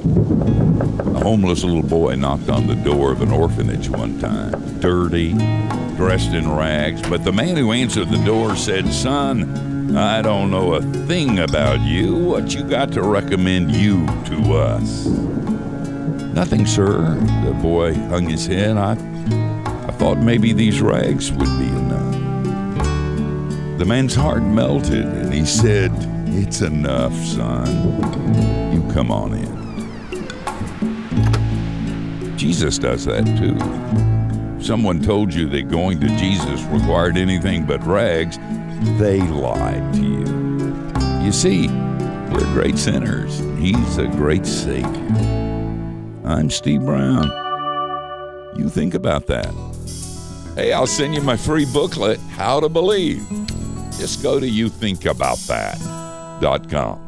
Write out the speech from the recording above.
A homeless little boy knocked on the door of an orphanage one time, dirty, dressed in rags, but the man who answered the door said, "Son, I don't know a thing about you. What you got to recommend you to us?" "Nothing, sir." The boy hung his head. I thought maybe these rags would be enough. The man's heart melted, and he said, "It's enough, son. You come on in." Jesus does that too. If someone told you that going to Jesus required anything but rags, they lied to you. You see, we're great sinners. He's a great Savior. I'm Steve Brown. You think about that. Hey, I'll send you my free booklet, How to Believe. Just go to youthinkaboutthat.com.